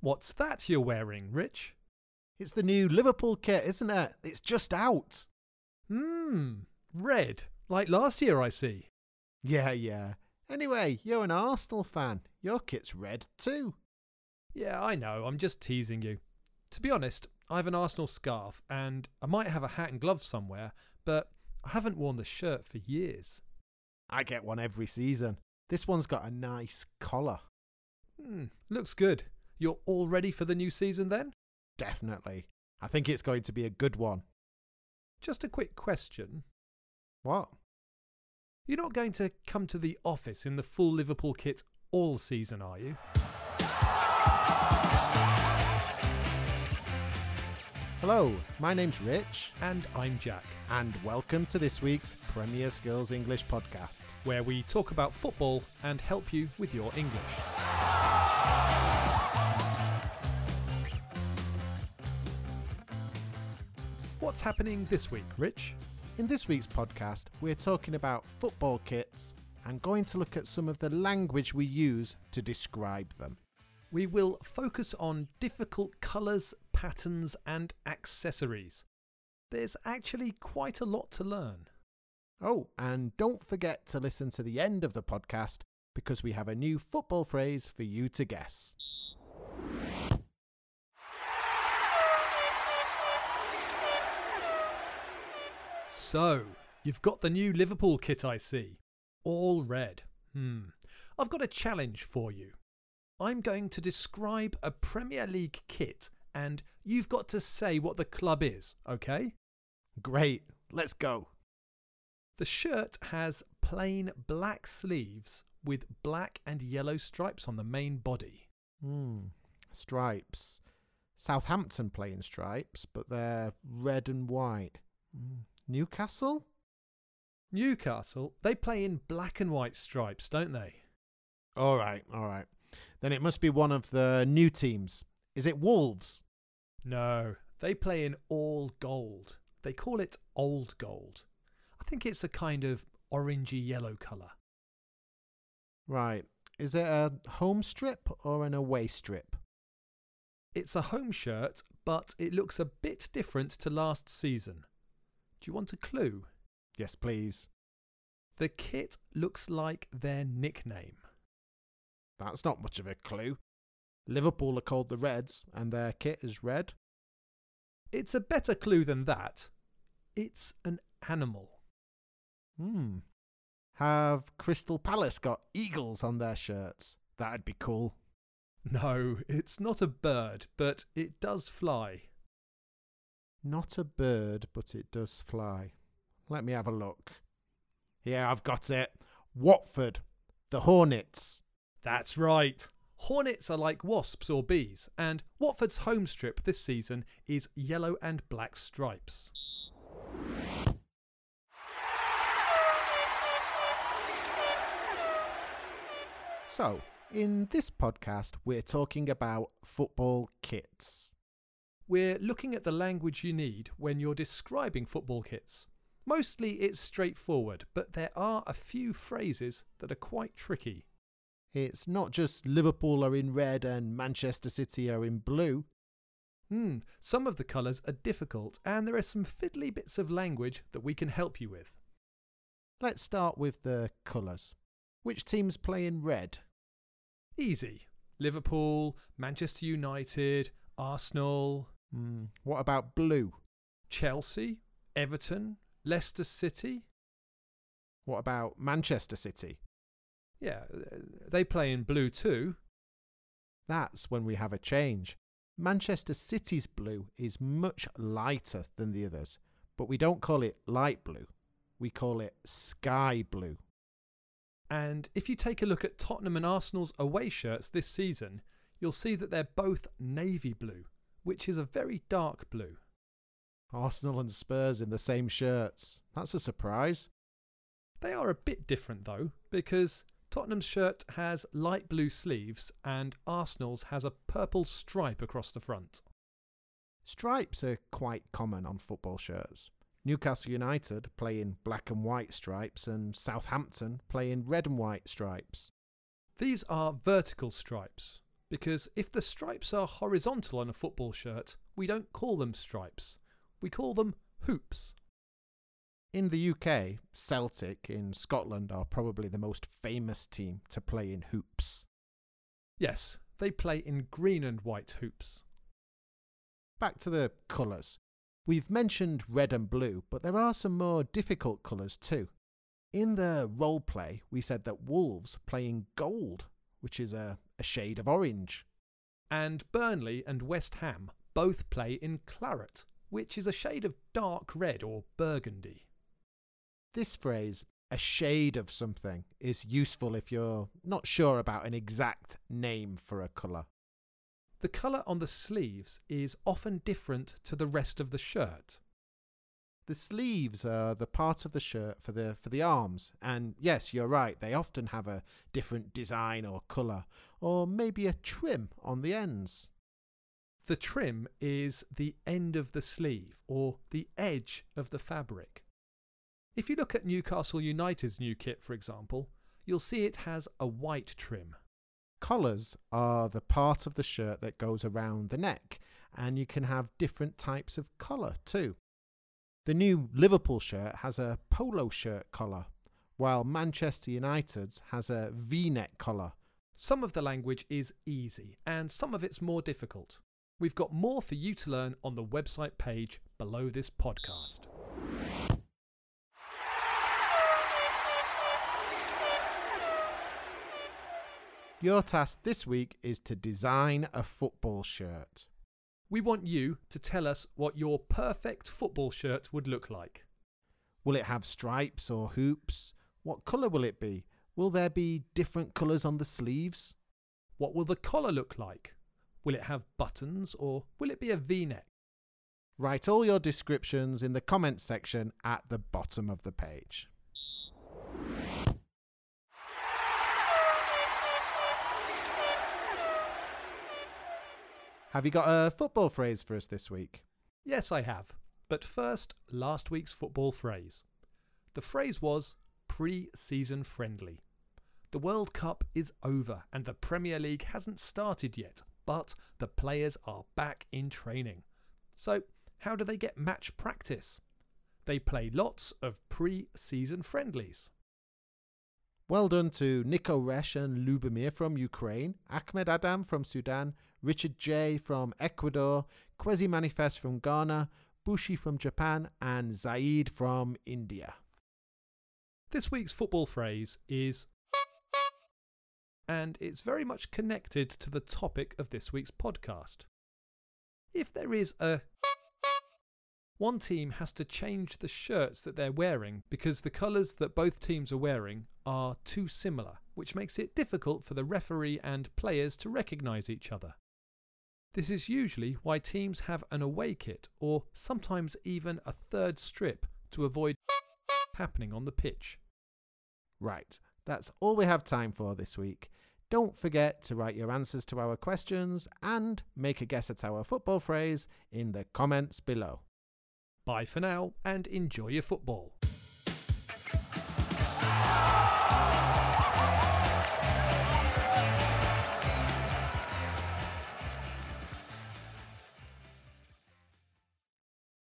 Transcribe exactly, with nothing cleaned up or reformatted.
What's that you're wearing, Rich? It's the new Liverpool kit, isn't it? It's just out. Hmm, red, like last year I see. Yeah, yeah. Anyway, you're an Arsenal fan. Your kit's red too. Yeah, I know, I'm just teasing you. To be honest, I have an Arsenal scarf and I might have a hat and gloves somewhere, but I haven't worn the shirt for years. I get one every season. This one's got a nice collar. Hmm, looks good. You're all ready for the new season then? Definitely. I think it's going to be a good one. Just a quick question. What? You're not going to come to the office in the full Liverpool kit all season, are you? Hello, my name's Rich. And I'm Jack, And welcome to this week's Premier Skills English podcast. where we talk about football and help you with your English. What's happening this week, Rich? In this week's podcast, we're talking about football kits and going to look at some of the language we use to describe them. We will focus on difficult colours, patterns and accessories. There's actually quite a lot to learn. Oh, and don't forget to listen to the end of the podcast because we have a new football phrase for you to guess. So, you've got the new Liverpool kit, I see. All red. Hmm. I've got a challenge for you. I'm going to describe a Premier League kit and you've got to say what the club is, okay? Great, let's go. The shirt has plain black sleeves with black and yellow stripes on the main body. Hmm, stripes. Southampton play in stripes, but they're red and white. Hmm. Newcastle? Newcastle, they play in black and white stripes, don't they? All right, all right. Then it must be one of the new teams. Is it Wolves? No, they play in all gold. They call it old gold. I think it's a kind of orangey yellow colour. Right. Is it a home strip or an away strip? It's a home shirt, but it looks a bit different to last season. Do you want a clue? Yes, please. The kit looks like their nickname. That's not much of a clue. Liverpool are called the Reds and their kit is red. It's a better clue than that. It's an animal. Hmm. Have Crystal Palace got eagles on their shirts? That'd be cool. No, it's not a bird, but it does fly. Not a bird, but it does fly. Let me have a look. Yeah, I've got it. Watford. The Hornets. That's right. Hornets are like wasps or bees, and Watford's home strip this season is yellow and black stripes. So, in this podcast, we're talking about football kits. We're looking at the language you need when you're describing football kits. Mostly it's straightforward, but there are a few phrases that are quite tricky. It's not just Liverpool are in red and Manchester City are in blue. Hmm, some of the colours are difficult and there are some fiddly bits of language that we can help you with. Let's start with the colours. Which teams play in red? Easy. Liverpool, Manchester United, Arsenal, Mm, what about blue? Chelsea, Everton, Leicester City. What about Manchester City? Yeah, they play in blue too. That's when we have a change. Manchester City's blue is much lighter than the others, but we don't call it light blue. We call it sky blue. And if you take a look at Tottenham and Arsenal's away shirts this season, you'll see that they're both navy blue, which is a very dark blue. Arsenal and Spurs in the same shirts. That's a surprise. They are a bit different though, because Tottenham's shirt has light blue sleeves and Arsenal's has a purple stripe across the front. Stripes are quite common on football shirts. Newcastle United play in black and white stripes and Southampton play in red and white stripes. These are vertical stripes, because if the stripes are horizontal on a football shirt, we don't call them stripes. We call them hoops. In the U K, Celtic in Scotland are probably the most famous team to play in hoops. Yes, they play in green and white hoops. Back to the colours. We've mentioned red and blue, but there are some more difficult colours too. In the role play, we said that Wolves play in gold, which is a, a shade of orange. And Burnley and West Ham both play in claret, which is a shade of dark red or burgundy. This phrase, a shade of something, is useful if you're not sure about an exact name for a colour. The colour on the sleeves is often different to the rest of the shirt. The sleeves are the part of the shirt for the for the arms, and yes, you're right, they often have a different design or colour, or maybe a trim on the ends. The trim is the end of the sleeve, or the edge of the fabric. If you look at Newcastle United's new kit, for example, you'll see it has a white trim. Collars are the part of the shirt that goes around the neck, and you can have different types of collar too. The new Liverpool shirt has a polo shirt collar, while Manchester United's has a V-neck collar. Some of the language is easy, and some of it's more difficult. We've got more for you to learn on the website page below this podcast. Your task this week is to design a football shirt. We want you to tell us what your perfect football shirt would look like. Will it have stripes or hoops? What colour will it be? Will there be different colours on the sleeves? What will the collar look like? Will it have buttons or will it be a V-neck? Write all your descriptions in the comments section at the bottom of the page. Have you got a football phrase for us this week? Yes, I have. But first, last week's football phrase. The phrase was pre-season friendly. The World Cup is over and the Premier League hasn't started yet, but the players are back in training. So, how do they get match practice? They play lots of pre-season friendlies. Well done to Nico Resch and Lubomir from Ukraine, Ahmed Adam from Sudan, Richard J from Ecuador, Kwesi Manifest from Ghana, Bushi from Japan, and Zaid from India. This week's football phrase is, and it's very much connected to the topic of this week's podcast. If there is a one team has to change the shirts that they're wearing because the colours that both teams are wearing are too similar, which makes it difficult for the referee and players to recognise each other. This is usually why teams have an away kit or sometimes even a third strip to avoid happening on the pitch. Right, that's all we have time for this week. Don't forget to write your answers to our questions and make a guess at our football phrase in the comments below. Bye for now and enjoy your football.